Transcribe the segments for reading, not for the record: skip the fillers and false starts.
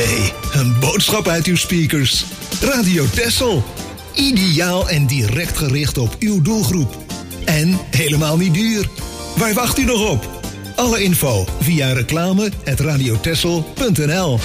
Nee, een boodschap uit uw speakers. Radio Texel. Ideaal en direct gericht op uw doelgroep. En helemaal niet duur. Waar wacht u nog op? Alle info via reclame@radiotexel.nl.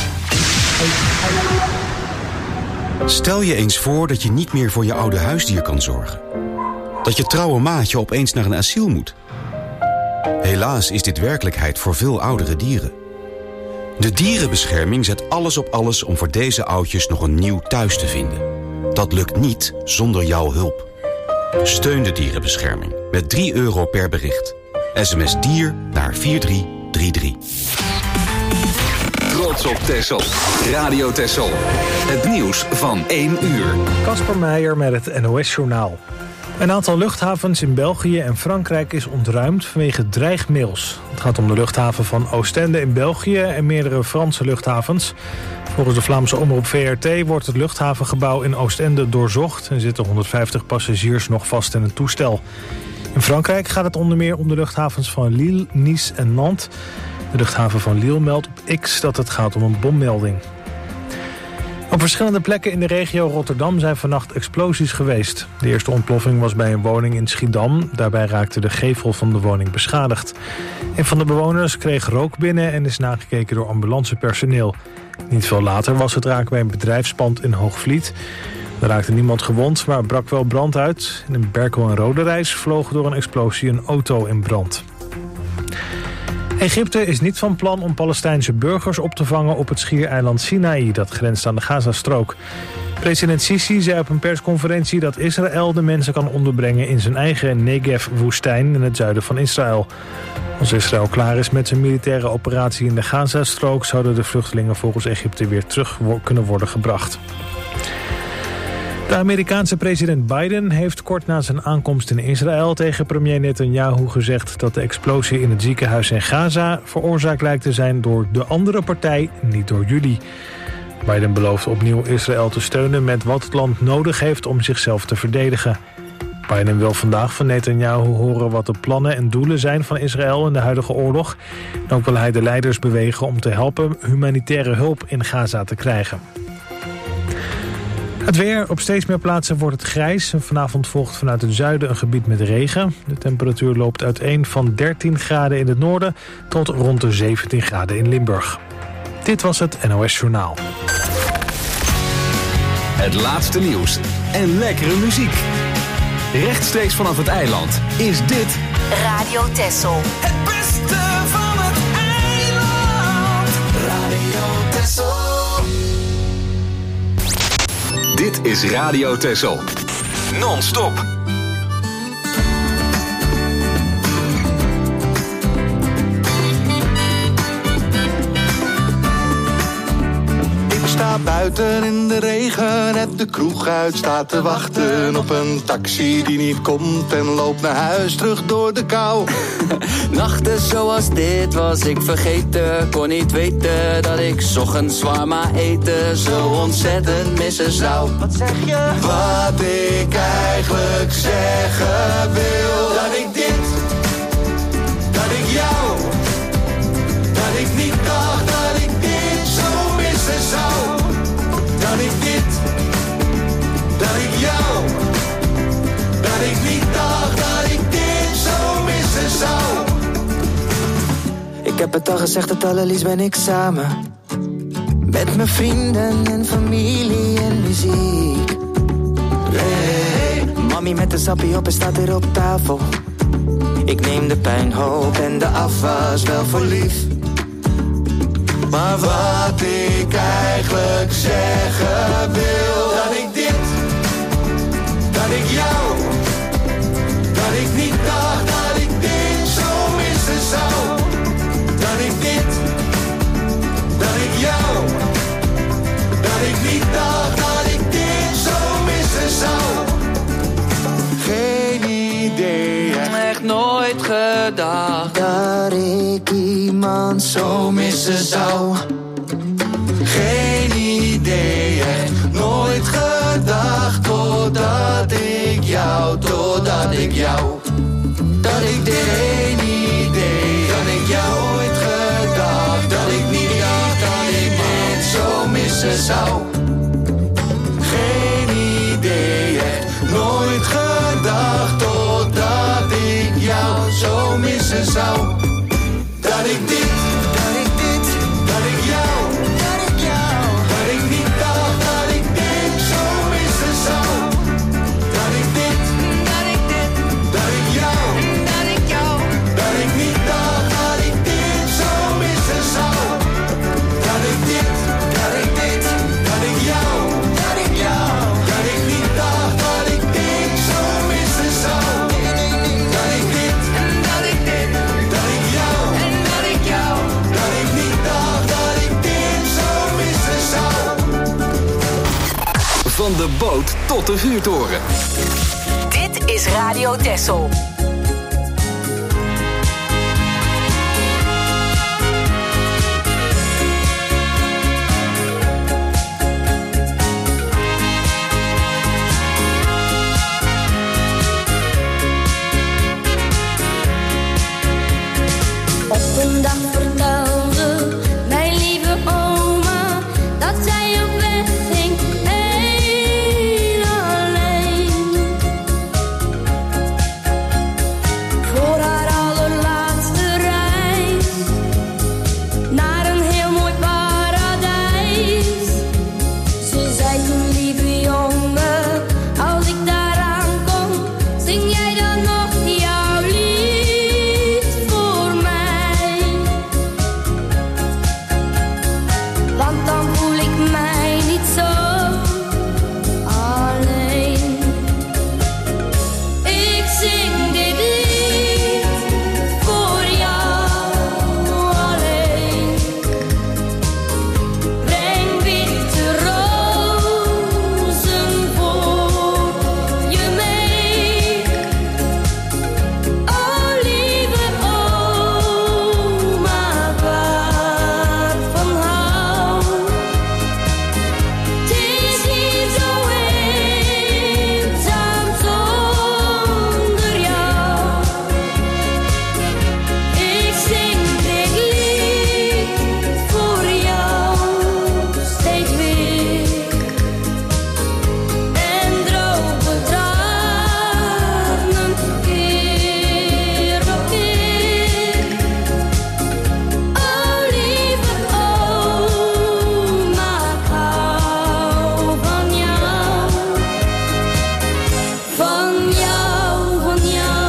Stel je eens voor dat je niet meer voor je oude huisdier kan zorgen. Dat je trouwe maatje opeens naar een asiel moet. Helaas is dit werkelijkheid voor veel oudere dieren. De dierenbescherming zet alles op alles om voor deze oudjes nog een nieuw thuis te vinden. Dat lukt niet zonder jouw hulp. Steun de dierenbescherming met €3 per bericht. SMS dier naar 4333. Trots op Texel. Radio Texel. Het nieuws van 1 uur. Kasper Meijer met het NOS-journaal. Een aantal luchthavens in België en Frankrijk is ontruimd vanwege dreigmails. Het gaat om de luchthaven van Oostende in België en meerdere Franse luchthavens. Volgens de Vlaamse omroep VRT wordt het luchthavengebouw in Oostende doorzocht en zitten 150 passagiers nog vast in een toestel. In Frankrijk gaat het onder meer om de luchthavens van Lille, Nice en Nantes. De luchthaven van Lille meldt op X dat het gaat om een bommelding. Op verschillende plekken in de regio Rotterdam zijn vannacht explosies geweest. De eerste ontploffing was bij een woning in Schiedam. Daarbij raakte de gevel van de woning beschadigd. Een van de bewoners kreeg rook binnen en is nagekeken door ambulancepersoneel. Niet veel later was het raak bij een bedrijfspand in Hoogvliet. Er raakte niemand gewond, maar brak wel brand uit. In Berkel en Roderijs vloog door een explosie een auto in brand. Egypte is niet van plan om Palestijnse burgers op te vangen op het schiereiland Sinaï, dat grenst aan de Gazastrook. President Sisi zei op een persconferentie dat Israël de mensen kan onderbrengen in zijn eigen Negev-woestijn in het zuiden van Israël. Als Israël klaar is met zijn militaire operatie in de Gazastrook, zouden de vluchtelingen volgens Egypte weer terug kunnen worden gebracht. De Amerikaanse president Biden heeft kort na zijn aankomst in Israël tegen premier Netanyahu gezegd dat de explosie in het ziekenhuis in Gaza veroorzaakt lijkt te zijn door de andere partij, niet door jullie. Biden belooft opnieuw Israël te steunen met wat het land nodig heeft om zichzelf te verdedigen. Biden wil vandaag van Netanyahu horen wat de plannen en doelen zijn van Israël in de huidige oorlog. En ook wil hij de leiders bewegen om te helpen humanitaire hulp in Gaza te krijgen. Het weer. Op steeds meer plaatsen wordt het grijs. Vanavond volgt vanuit het zuiden een gebied met regen. De temperatuur loopt uiteen van 13 graden in het noorden tot rond de 17 graden in Limburg. Dit was het NOS Journaal. Het laatste nieuws en lekkere muziek. Rechtstreeks vanaf het eiland is dit Radio Texel. Het beste van het eiland. Radio Texel. Dit is Radio Texel. Non-stop. Ik sta buiten in de regen, net de kroeg uit, staat te wachten op een taxi die niet komt en loopt naar huis terug door de kou. Nachten zoals dit was ik vergeten, kon niet weten dat ik 's ochtends shawarma eten zo ontzettend missen zou. Wat zeg je? Wat ik eigenlijk zeggen wil, dat ik dit, dat ik jou, dat ik niet dacht dat ik dit zo missen zou. Dat ik dit, dat ik jou, dat ik niet dacht dat ik dit zo missen zou. Ik heb het al gezegd, het allerliefst ben ik samen. Met mijn vrienden en familie en muziek. Hey, mami met de sappie op en staat weer op tafel. Ik neem de puinhoop en de afwas wel voor lief. Maar wat ik eigenlijk zeggen wil, dat ik dit, dat ik jou, dat ik niet dacht dat ik dit zo missen zou. Dat ik dit, dat ik jou, dat ik niet dacht dat ik dit zo missen zou. Geen idee, Echt nooit gedacht dat ik iemand zo missen zou. geen idee, echt nooit gedacht totdat ik jou, dat ik dit, geen idee, dat ik jou ooit gedacht, dat ik niet dacht dat ik dit zo missen zou. Geen idee, echt nooit gedacht totdat ik jou zo missen zou. Dat ik dit, dat ik jou, dat ik niet dacht dat ik dit zo missen zou. Dat ik dit, dat ik jou, dat ik niet dacht dat ik dit zo missen zou. Dat ik dit, dat ik jou, dat ik niet dacht dat ik dit zo missen zou. Dat ik dit, dat ik jou, dat ik niet dacht dat ik dit zo missen zou. Van de boot tot de vuurtoren. Dit is Radio Texel. Op een dag vertelde mijn lieve oma dat zij op weg ging heel alleen. Voor haar allerlaatste reis naar een heel mooi paradijs. Ze zei toen, lieve jongen, als ik daar aankom, zing jij dan nog jouw lied voor mij? Want dan voel ik mij niet zo alleen. Ik zing dit lied voor jou alleen. Breng witte rozen voor je mee. O lieve oma, waar van hou. Het is hier zo eenzaam zonder jou. Ik zing dit lied voor jou steeds weer. En droge tranen keer op keer. O lieve oma, ik hou van jou. Van jou, van jou.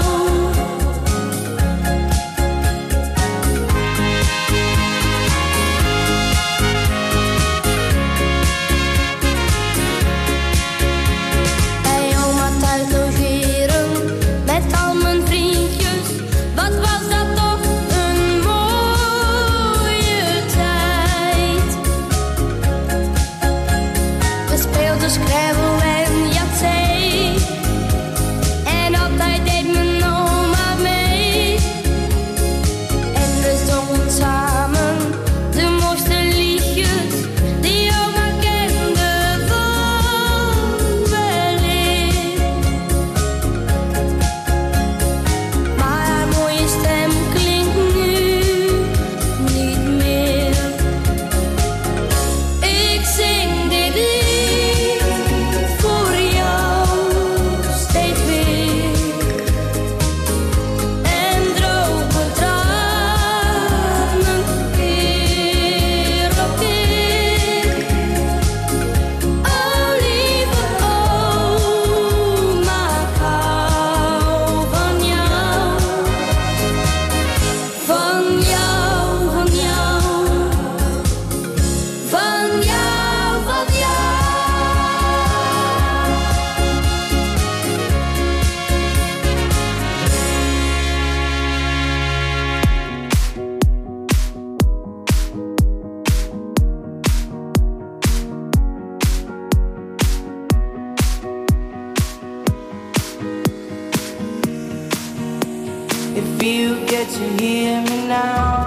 Bij oma thuis logeren met al mijn vriendjes. Wat was dat toch een mooie tijd. We speelden Scrabble en Yatzee. En altijd deed mijn oma mee. En we zongen samen de mooiste liedjes die oma kende van weleer. Maar haar mooie stem klinkt nu niet meer. Ik zing dit lied voor jou steeds weer. En droge tranen keer op keer. O lieve oma, ik hou van jou. Van jou, van jou. Van jou, van jou. If you get to hear me now,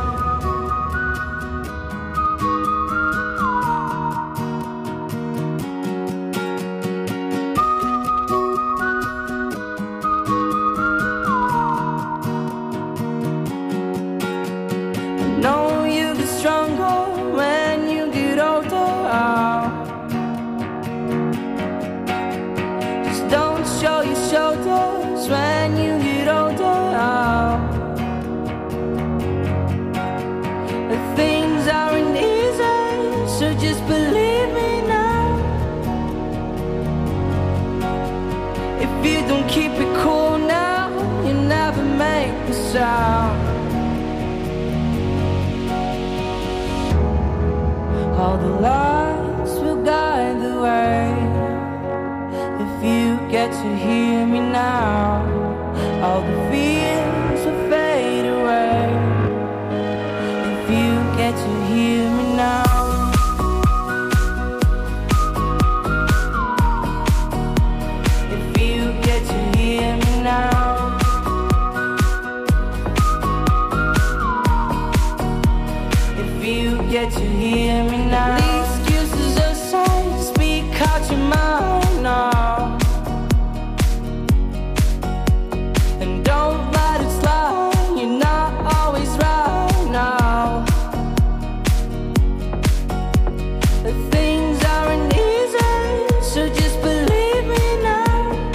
know you get stronger when you get older. just believe me now. If you don't keep it cool now, you never make the sound. All the lights will guide the way. If you get to hear me now, all the fears will fade away. If you get to hear me now. If you get to hear me now. If you get to hear me now. The excuses aside, speak out your mind now. And don't let it slide, you're not always right now. The things aren't easy, so just believe me now.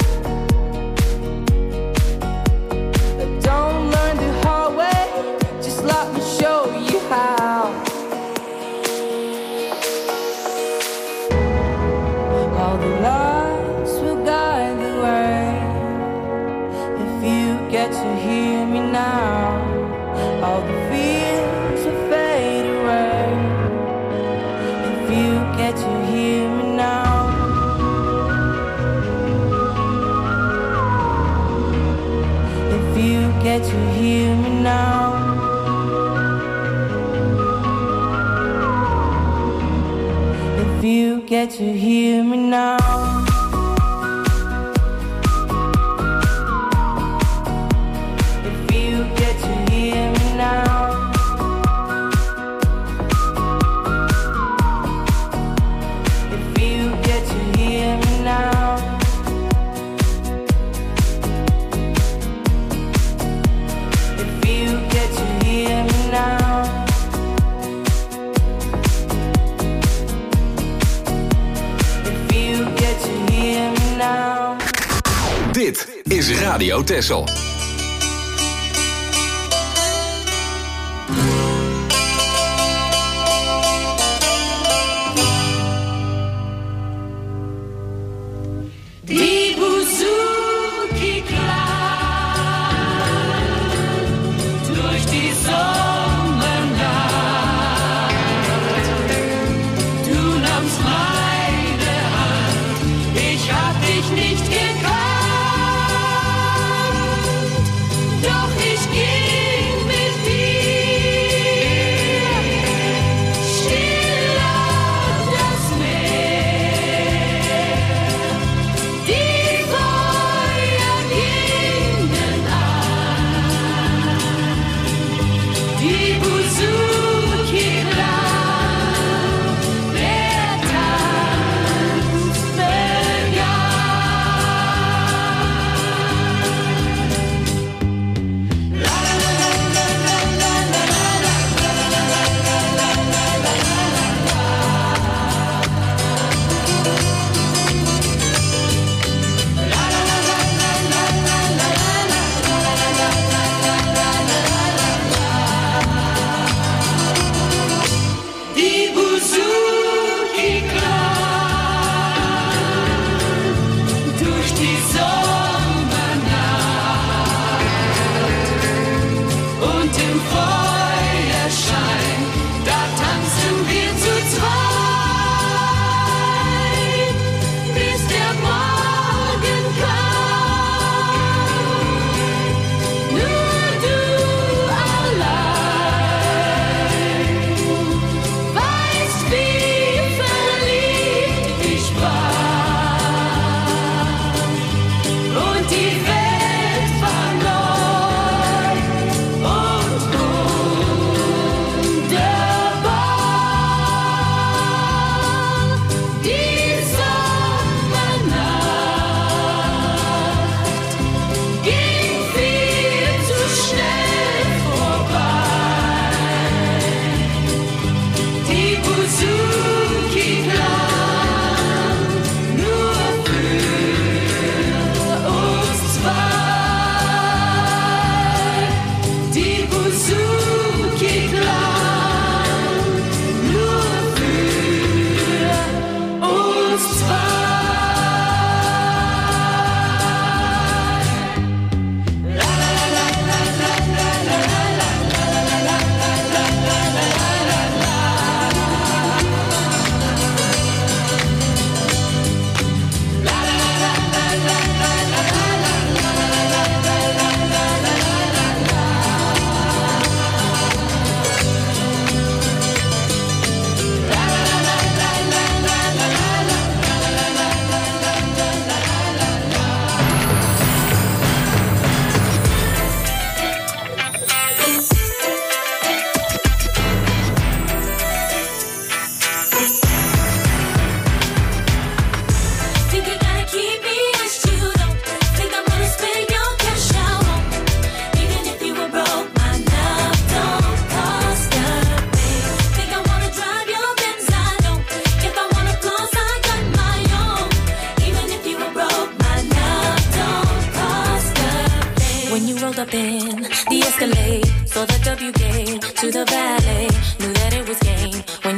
Don't learn the hard way, just let me show you how. All the lights will guide the way. If you get to hear me now, all the fears will fade away. If you get to hear me now. If you get to hear me now. If you get to hear me now. If you get to hear me now. If you get to hear me now. If you get to hear me now. If you get to hear me now. Dit is Radio Texel. Die Buzuki klang durch die Sommernacht. Du nahmst meine Hand, ich hab dich nicht gekannt, doch ich ging mit dir still auf das Meer. Die Feuer gingen an, die Buzuki klang, der Tanz begann. La la la la la la la Die Buzuki klang durch die Sommernacht und im Feuerschein, da tanzen wir zu zweit, bis der Morgen kam. Nur du allein weißt, wie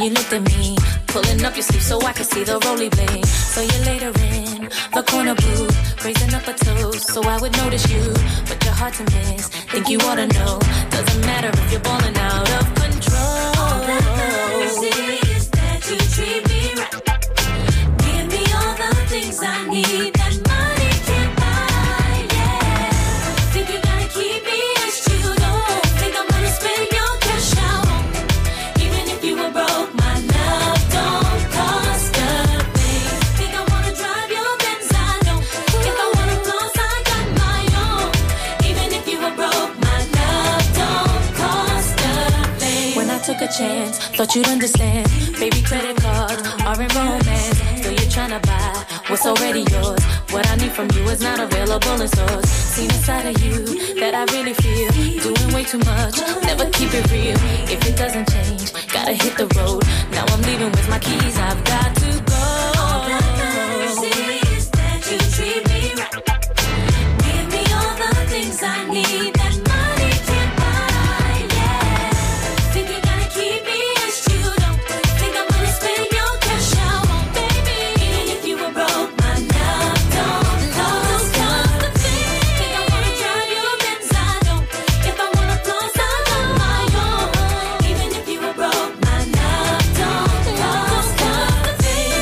you looked at me, pulling up your sleeve so I could see the roly bling. So you later in the corner booth, raising up a toast so I would notice you, but you're hard to miss. Think you ought to know, doesn't matter if you're balling out of control. All that matters is that you treat me right. Give me all the things I need that money can't buy. Yeah, think you gotta keep me as you don't think I'm gonna spend your cash out. Even if you were broke, my love don't cost a thing. Think I wanna drive your Benz, I know. If I wanna floss, I got my own. Even if you were broke, my love don't cost a thing. When I took a chance, thought you'd understand. Baby, credit cards aren't romance. So you're tryna buy what's already yours. What I need from you is not available in stores. Seen a side of you that I really feel. Doing way too much, never keep it real. If it doesn't change, gotta hit the road. Now I'm leaving with my keys, I've got to go. All that matters is that you treat me right. Give me all the things I need that money can't buy. Yeah, think you gotta keep me as you don't think I'm gonna spend your cash out, baby. Even if you were broke, my love don't cost a thing. Think I wanna drive your Benz, I don't. If I wanna floss, I got my own. Even if you were broke, my love don't cost a thing.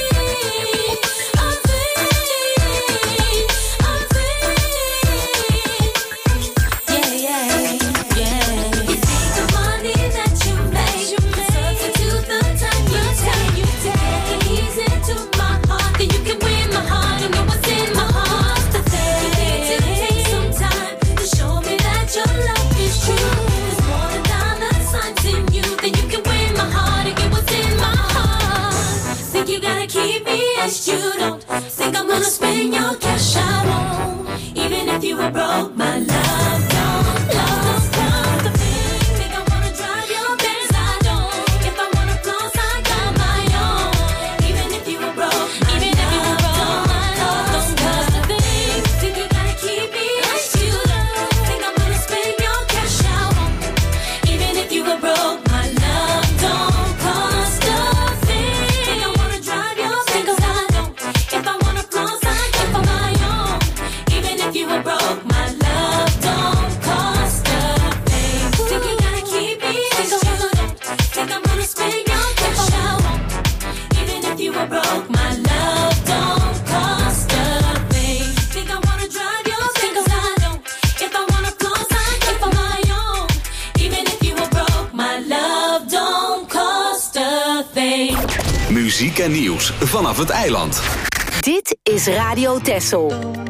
Yeah. You think the money that you make substitute the time you take. Take the keys into my heart, then you can win my heart. You know what's in my heart. The thing you need to take some time to show me that your love is true. There's more than dollar signs in you, then you can win my heart and get what's in my heart. Think you gotta keep me as you don't think I'm gonna spend your cash I won't. Even if you were broke, my love don't cost a thing. Think I wanna drive your Benz, I don't. If I wanna floss, I got my own. Even if you were broke, my love don't cost a thing. Think you gotta keep me as you don't think I'm gonna spend your cash I won't. Even if you were broke, my love don't cost a thing. Think I wanna drive your Benz, I don't. If I wanna floss, I got my own. Even if you were broke, my love don't cost a thing. Think you gotta keep me as you don't think I'm gonna spend your cash I won't. Even if you were broke, my love don't cost a thing. Think I wanna drive your Benz, I don't. If I wanna floss, I got my own. Even if you were broke, my love don't cost a thing. Muziek en nieuws vanaf het eiland. Dit is Radio Texel.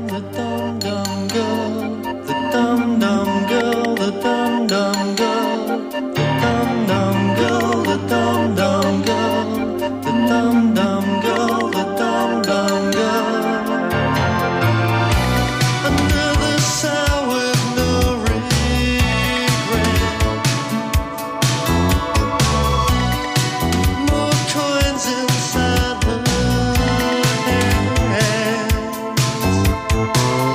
Another sour, no regret. More coins inside her hands.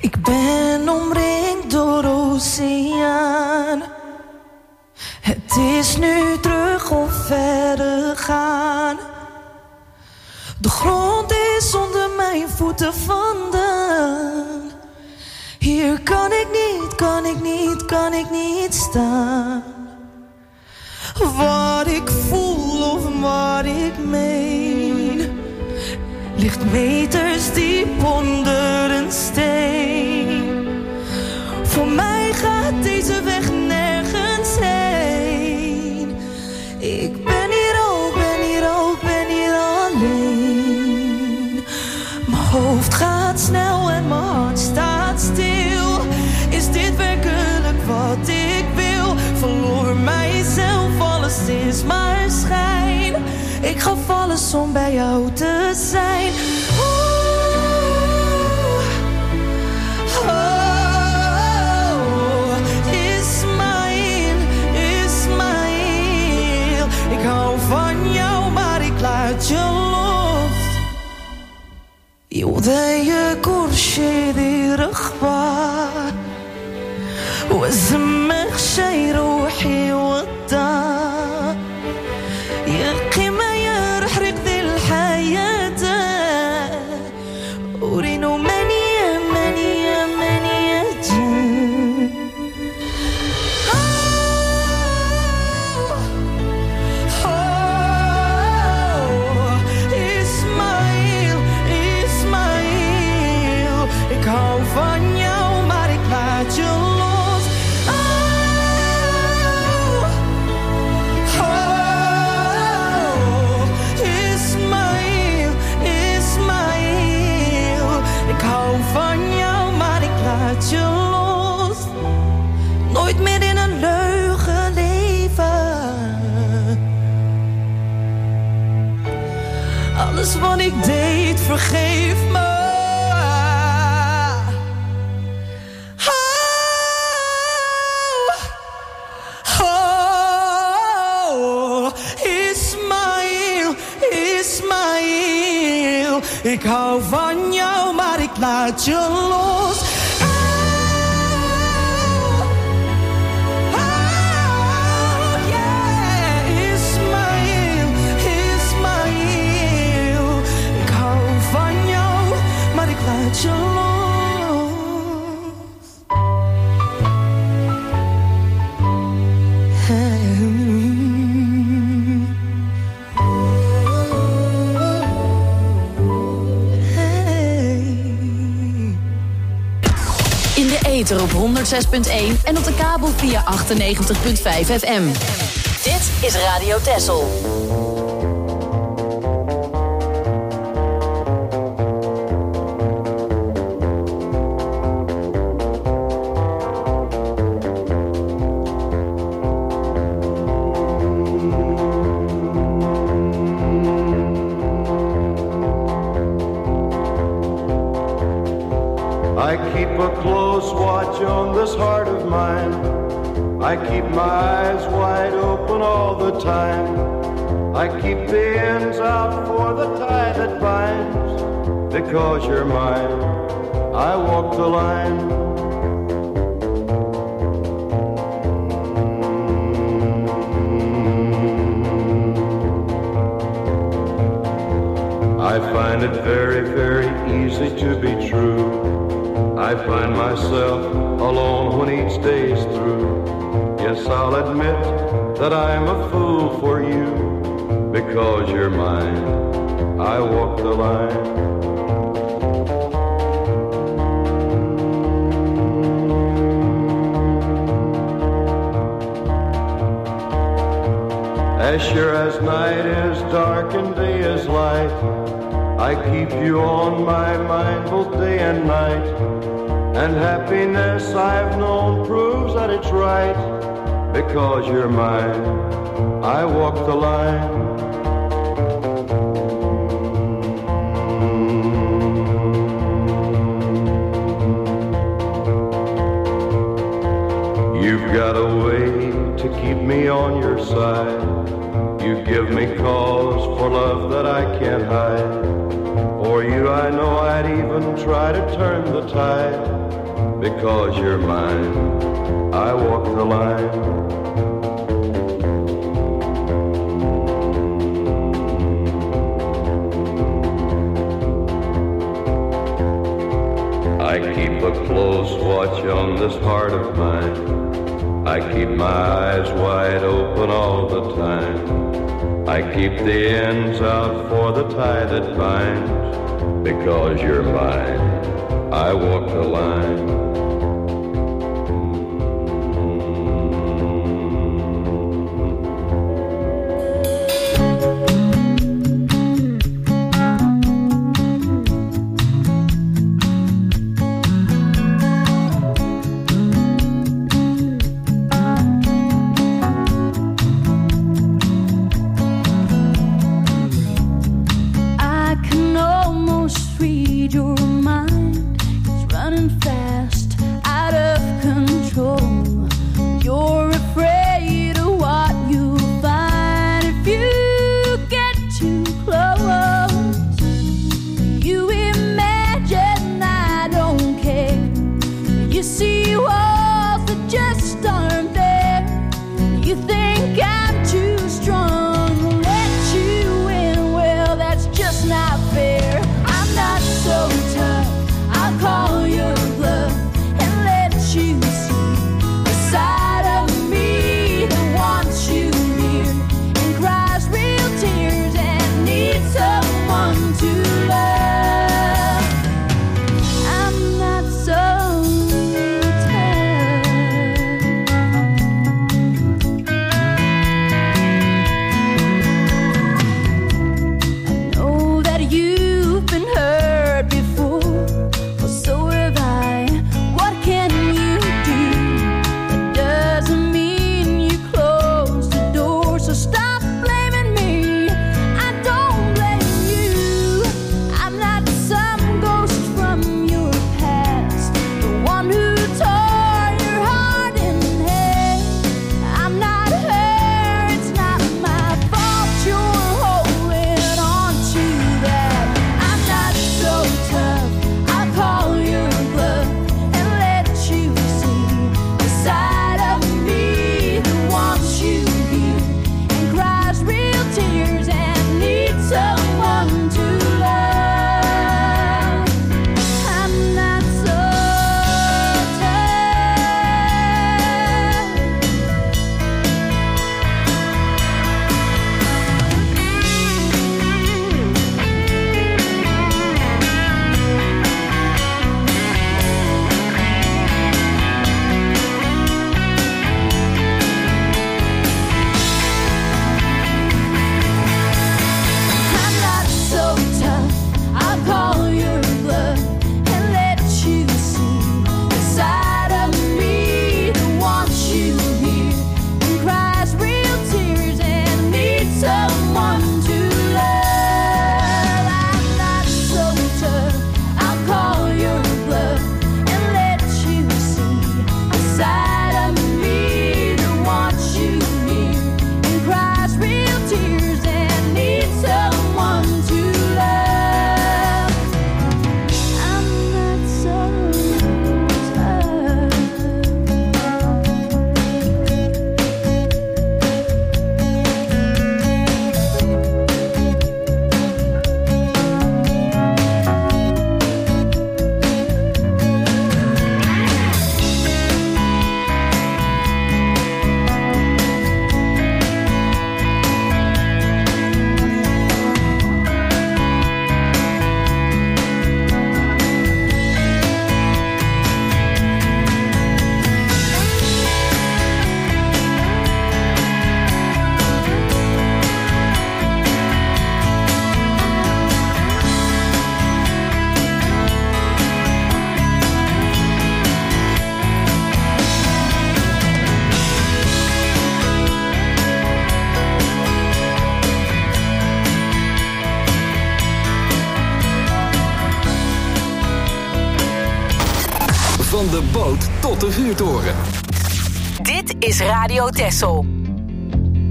Ik ben omringd door oceaan. Het is nu terug of verder gaan. De grond is onder mijn voeten vandaan. Hier kan ik niet staan. Wat ik voel of wat ik meen ligt meters diep onder een steen. Voor mij gaat deze weg nergens heen. Ik ben hier alleen. Mijn hoofd gaat snel en mijn hart staat stil. Is dit werkelijk wat ik wil? Verloor mijzelf, alles is maar schijn. Ik gaf alles om bij jou te zijn. Ismaël, ik hou van jou, maar ik laat je los. يوضيك ورشيدي رخبة واسمك شي روحي وطا يقي ما يرحرق ذي الحياة ورينو منية Ik hou van jou, maar ik laat je los. Ismaël. Ik hou van jou, maar ik laat je los. Nooit meer in een leugen leven. Alles wat ik deed, vergeef me. Ik hou van jou, maar ik laat je los. Ismaël. Ik hou van jou, maar ik laat je los. Ether op 106.1 en op de kabel via 98.5 FM. Dit is Radio Texel. I keep a close watch on this heart of mine. I keep my eyes wide open all the time. I keep the ends out for the tie that binds. Because you're mine, I walk the line. I find it very, very easy to be true. I find myself alone when each day's through. Yes, I'll admit that I'm a fool for you. Because you're mine, I walk the line. As sure as night is dark and day is light, I keep you on my mind both day and night. And happiness I've known proves that it's right. Because you're mine, I walk the line. You've got a way to keep me on your side. You give me cause for love that I can't hide. For you I know I'd even try to turn the tide. because you're mine. I walk the line. I keep a close watch on this heart of mine. I keep my eyes wide open all the time. I keep the ends out for the tie that binds. Because you're mine, I walk the line. Van de boot tot de vuurtoren. Dit is Radio Texel.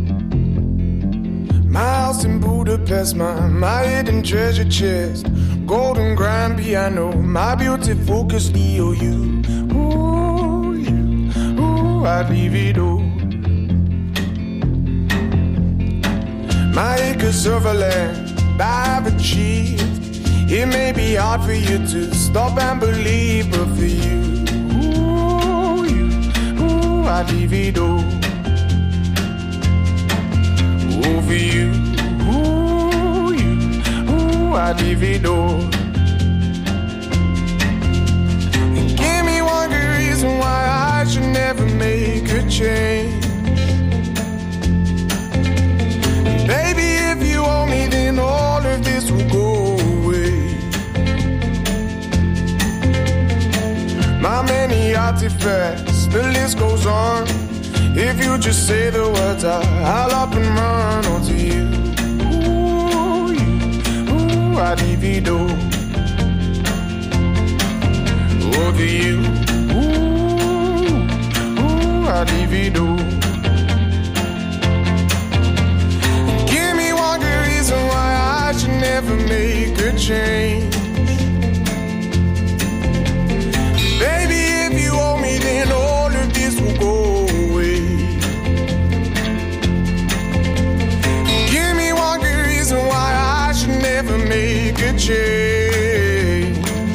My house in Budapest, my hidden treasure chest. golden grand piano, my beauty focus EOU. Ooh, I'd leave it all. My acres of land I've achieved. It may be hard for you to stop and believe, but for you, I'd leave it all. Oh, for you, I'd leave it all. Give me one good reason why I should never make a change. Baby, if you owe me, then all of this will go away. My many artifacts, the list goes on. If you just say the words, I'll up and run onto you. Ooh, I'd leave it all. Over you. Ooh, I'd leave it all. Why I should never make a change. Baby, if you owe me, then all of this will go away. Give me one good reason why I should never make a change.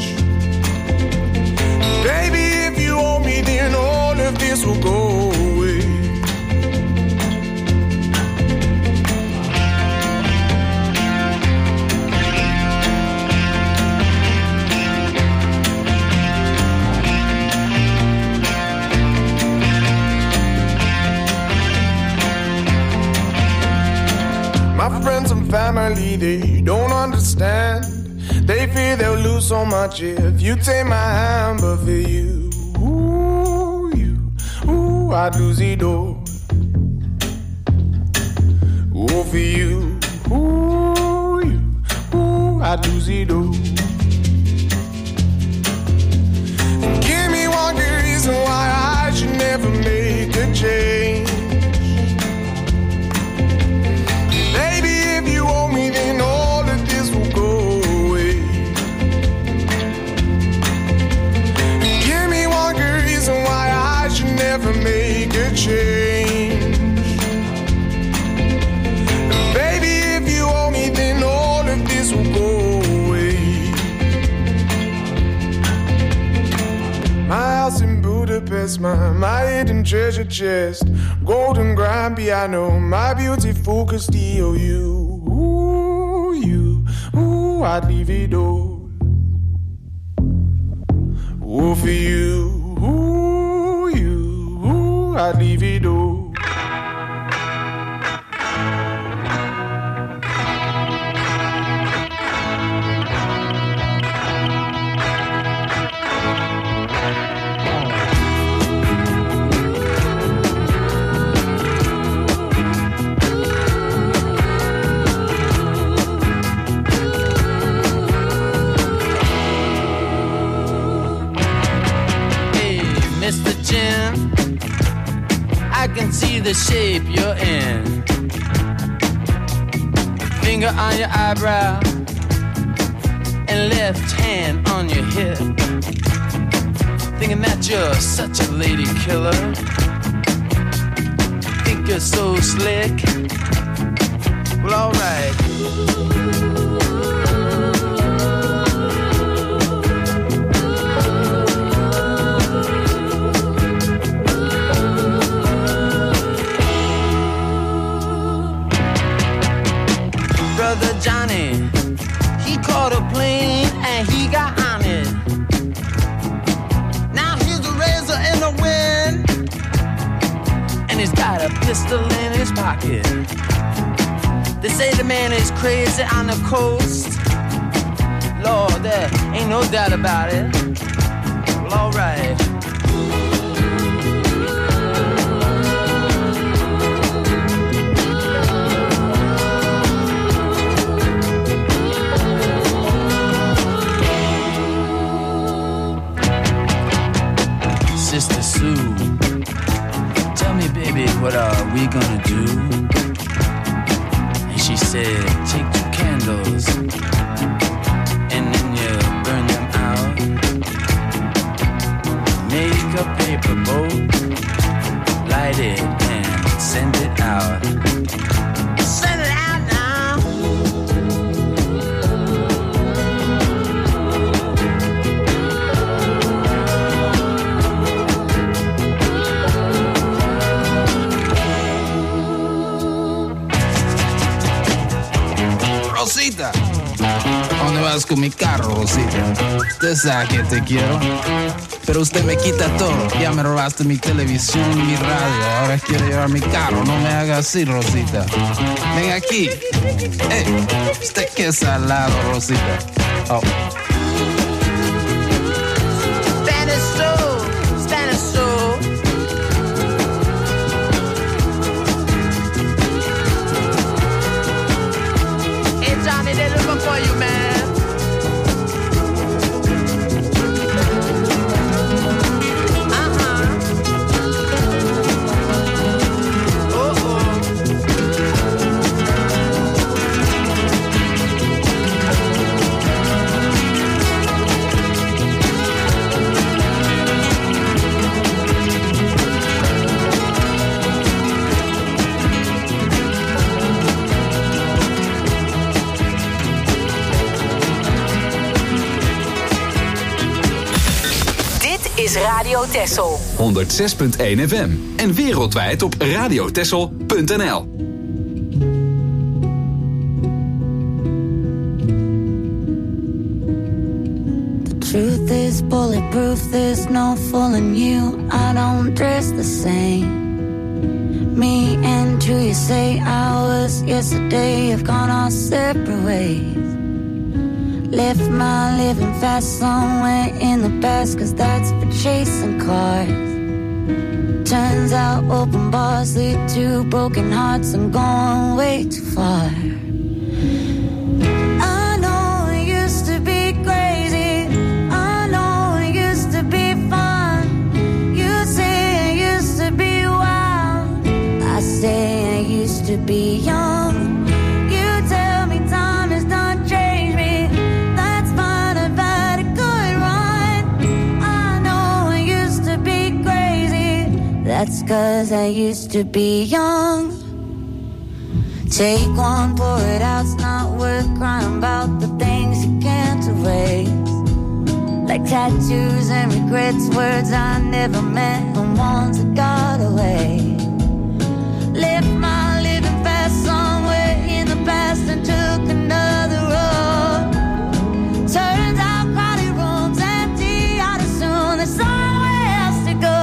Baby, if you owe me, then all of this will go away. My friends and family, they don't understand. They fear they'll lose so much if you take my hand. But for you, I'd lose it all. Oh, for you, I'd lose it all. Give me one good reason why I should never make a change. Then all of this will go away. Give me one good reason why I should never make a change. Baby, if you owe me, then all of this will go away. My house in Budapest, my hidden treasure chest, golden grand piano, my beauty focused EOU. I'd leave it all. Oh, for you, I'd leave it all. I can see the shape you're in. Finger on your eyebrow and left hand on your hip. Thinking that you're such a lady killer. Think you're so slick. Well, alright. Brother Johnny, he caught a plane and he got on it. Now he's a razor in the wind, and he's got a pistol in his pocket. They say the man is crazy on the coast. Lord, there ain't no doubt about it. Well, alright. Sister Sue, tell me, baby, what are we gonna do? And she said, take 2 candles and then a paper boat, light it and send it out. Send it out now. Rosita, ¿dónde vas con mi carro, Rosita? Usted sabe que te quiero, pero usted me quita todo. Ya me robaste mi televisión y mi radio. Ahora quiero llevar mi carro. No me haga así, Rosita. Ven aquí. Usted que es salado, Rosita. Oh. Spanish soul, Spanish soul. Hey, Johnny, they're looking for you, man. Is Radio Texel 106.1 FM en wereldwijd op radiotexel.nl. The truth is bulletproof, there's no fooling you. I don't dress the same. Me and who you say I was yesterday have gone our separate ways. Left my living fast somewhere in the past, 'cause that's for chasing cars. Turns out open bars lead to broken hearts. I'm going way too far. I know it used to be crazy, I know it used to be fun. You say it used to be wild, I say I used to be young. You tell me time has done changed me. That's 'cause I used to be young. Take one, pour it out, it's not worth crying about the things you can't erase. Like tattoos and regrets, words I never meant, the ones that got away. Left my living fast somewhere in the past and took another road. Turns out crowded rooms empty out of soon, there's somewhere else to go.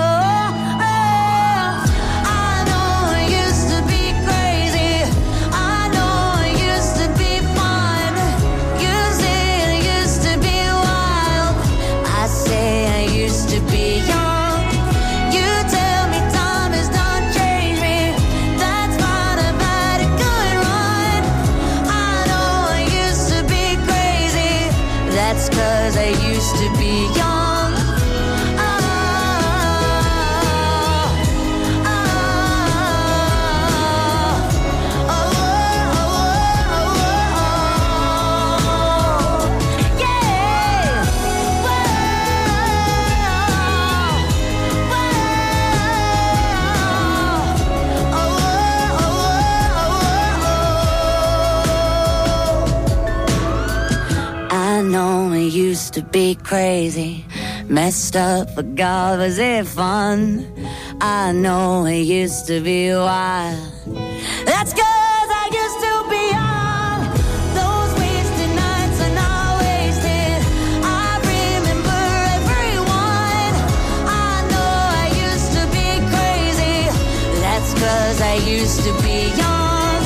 Used to be crazy, messed up, but God, was it fun? I know it used to be wild. That's 'cause I used to be young. Those wasted nights are not wasted. I remember everyone. I know I used to be crazy. That's 'cause I used to be young.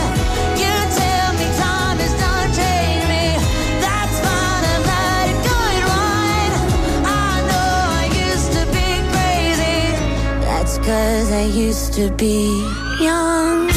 Cause I used to be young.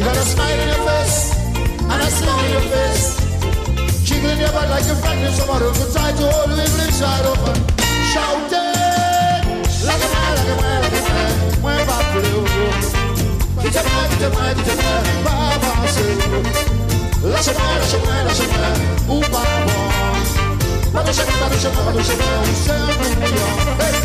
You got a smile in your face and a smile in your face. Jiggling your butt like you're frightened somebody who try to hold you in inside open. Shouting like a man, like a man, like a man. When Bob Blue, get your man, Baba say. Lash a man, ooh, Baba. Baba say, hey.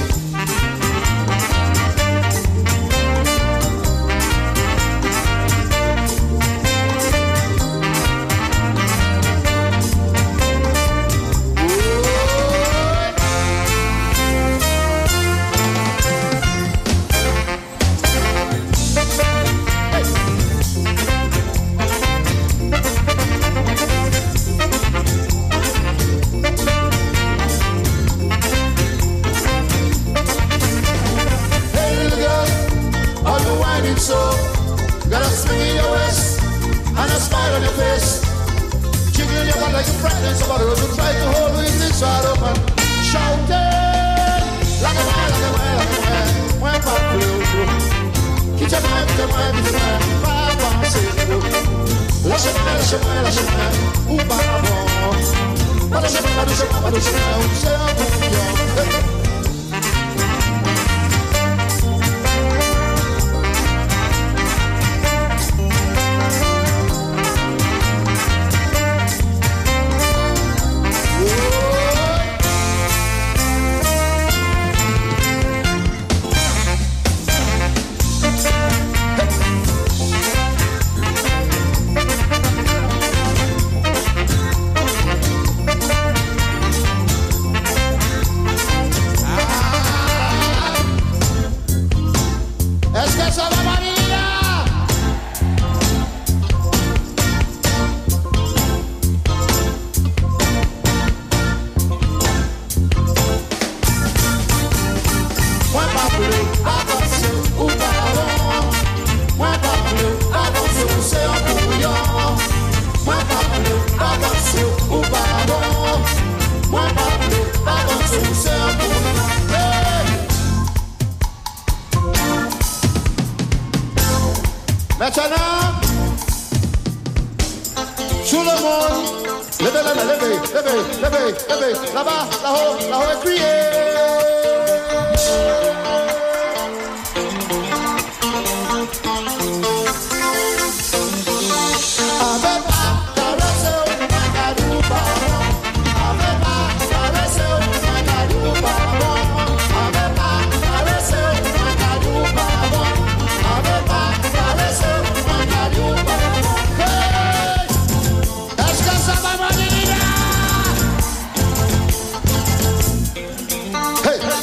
So, got a swing in your waist and a smile on your face. Jiggling your butt like you're frightened somebody who try to hold you inside open. Shouting like a man, like a man, like a man. When Bob Blue, get your man, Baba say. Lash a man, ooh, Baba. Baba say, Maintenant, tout le monde, levez, là-bas, là-haut, et criez. Hey!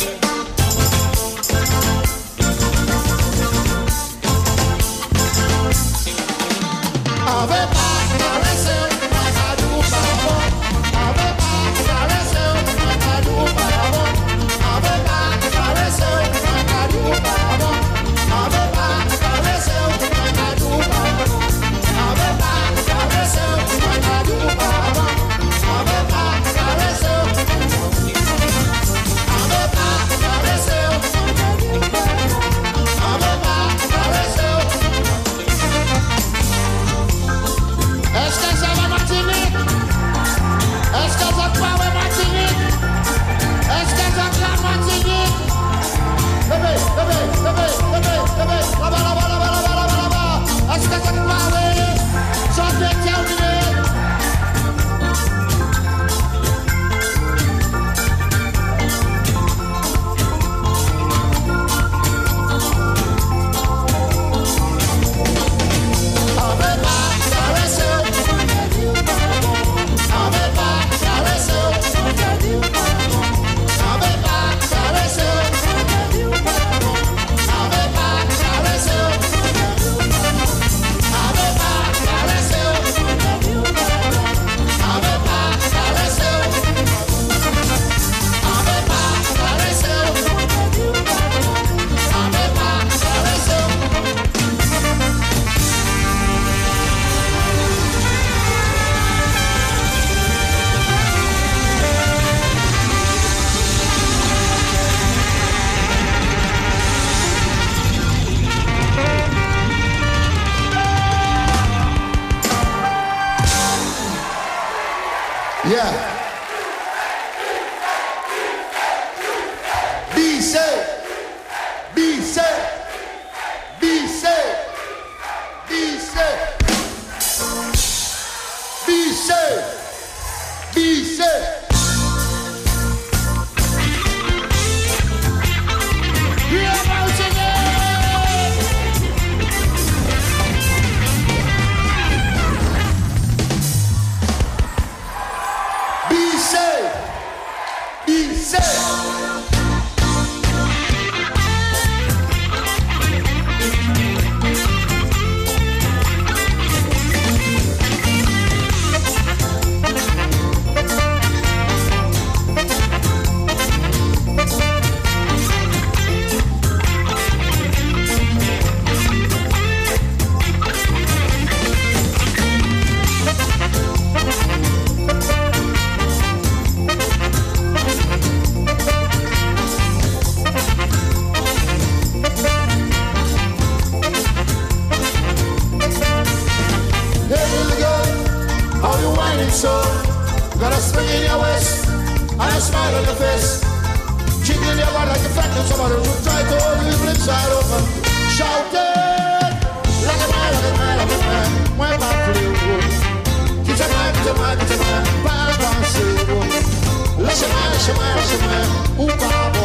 jiggling your waist and a smile on your face. Jiggling your body like a fat and somebody who try to hold you flip side open. Shouting like a man, like a man, like a man. When my crew, keep your mind, keep your mind, keep your mind. Bang, bang, zero. Let your man, ooh, babo.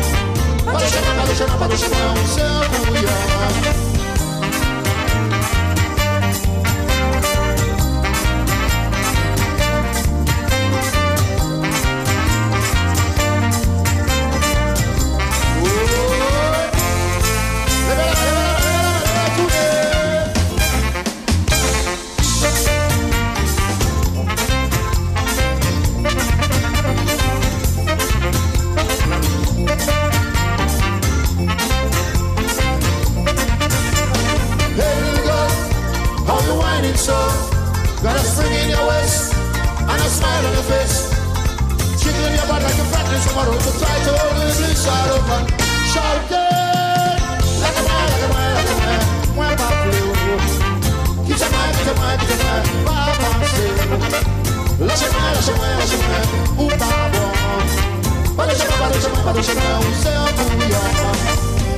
Balushana, Sebuya. So, got a spring in your waist and a smile on your face. Jiggling your body like a fat somebody who try to hold you in side open. Shouting like a man, like a man, like a man. When my blue, keep your mind, keep your mind, keep your mind. Baba, let your man, let your man, let your man. Ooh, baba, balushana, Sebuya.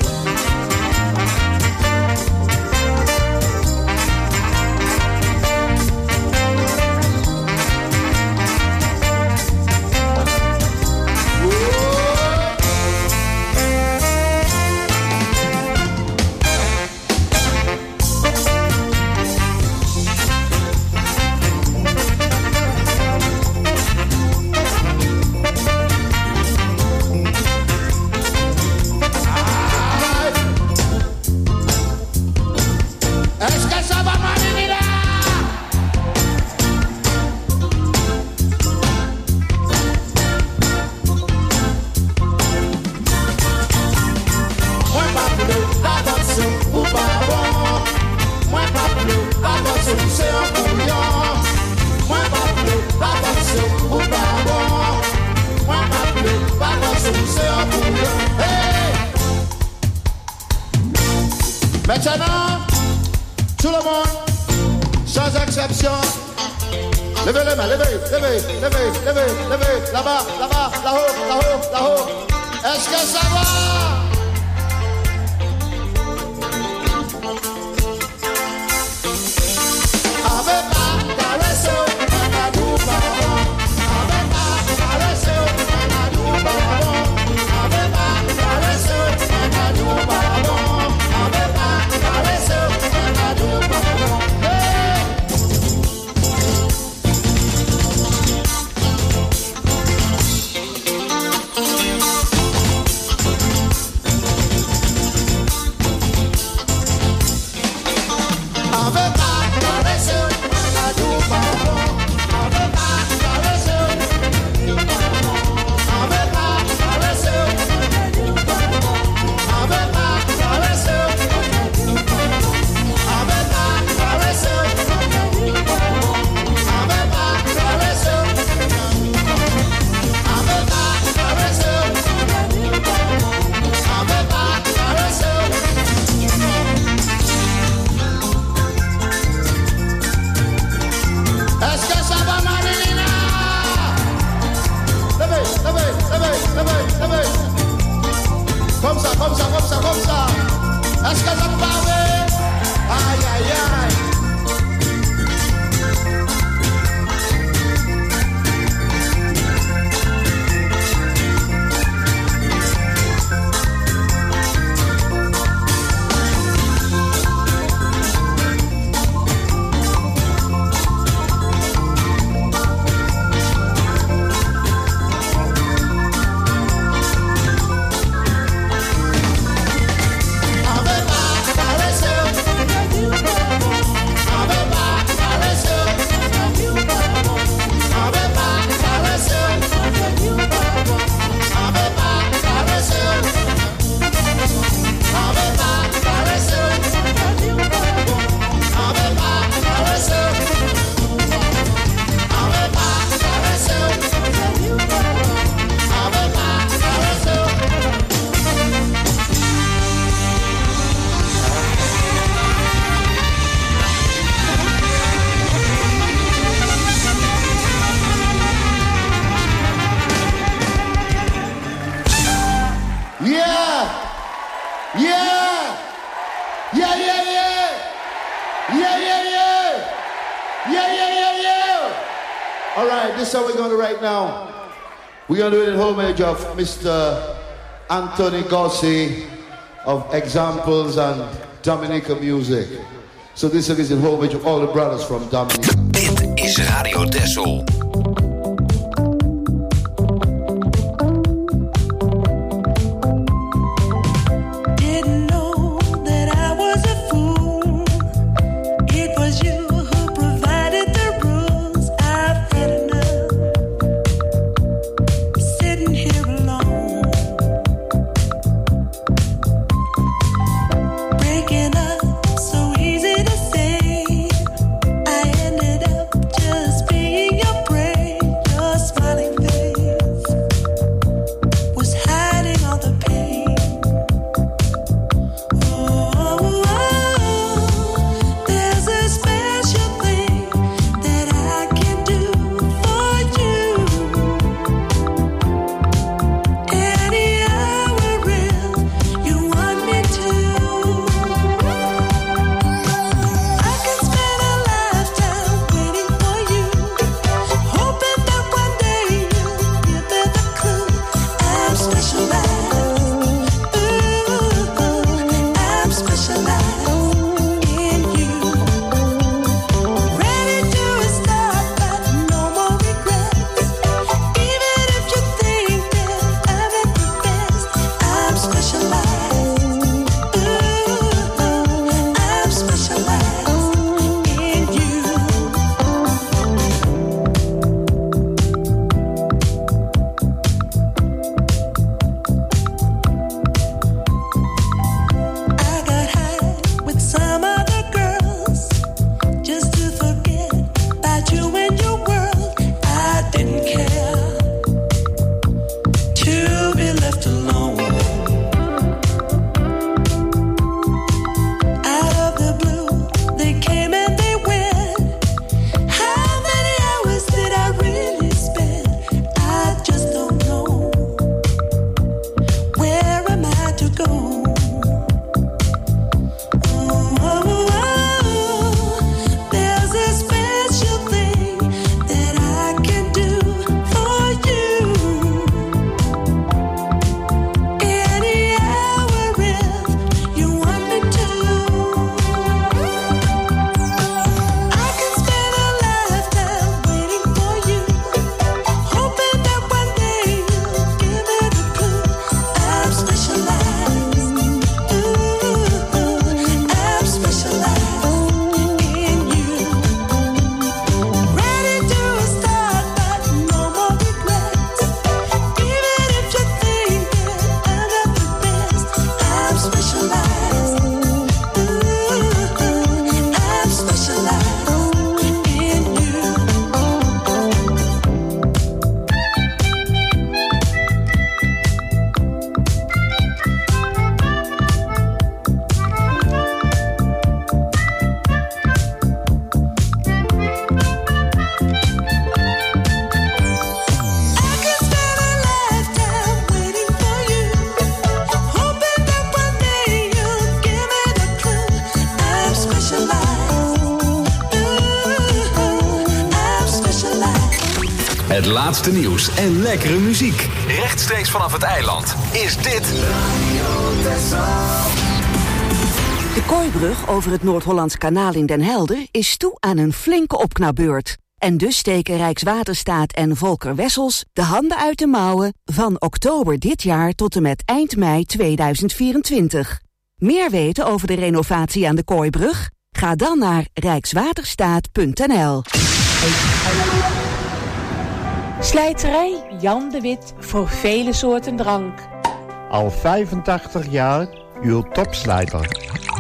Maintenant, tout le monde, sans exception, levez les mains, levez, là-bas, là-haut. Est-ce que ça va? Comme ça. Est-ce que ça te parle? Aïe, aïe, aïe. Ave Maria. Yeah! Yeah, yeah, yeah! Yeah, yeah, yeah! Yeah, yeah, yeah, yeah! All right, this is how we're going to do right now. We're going to do it in homage of Mr. Anthony Gossi of Examples and Dominica Music. So this is in homage of all the brothers from Dominica. Dit is Radio Texel. Het laatste nieuws en lekkere muziek. Rechtstreeks vanaf het eiland is dit De Kooibrug over het Noord-Hollands Kanaal in Den Helder is toe aan een flinke opknapbeurt. En dus steken Rijkswaterstaat en Volker Wessels de handen uit de mouwen van oktober dit jaar tot en met eind mei 2024. Meer weten over de renovatie aan de Kooibrug? Ga dan naar rijkswaterstaat.nl. Slijterij Jan de Wit voor vele soorten drank. Al 85 jaar uw topslijter.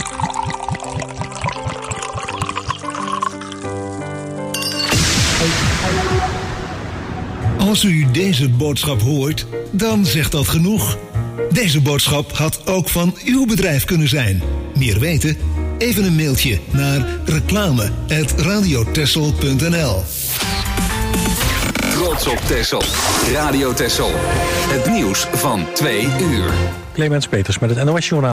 Als u deze boodschap hoort, dan zegt dat genoeg. Deze boodschap had ook van uw bedrijf kunnen zijn. Meer weten? Even een mailtje naar reclame@radiotexel.nl. Trots op Texel. Radio Texel. Het nieuws van 2 uur. Clemens Peters met het NOS Journaal.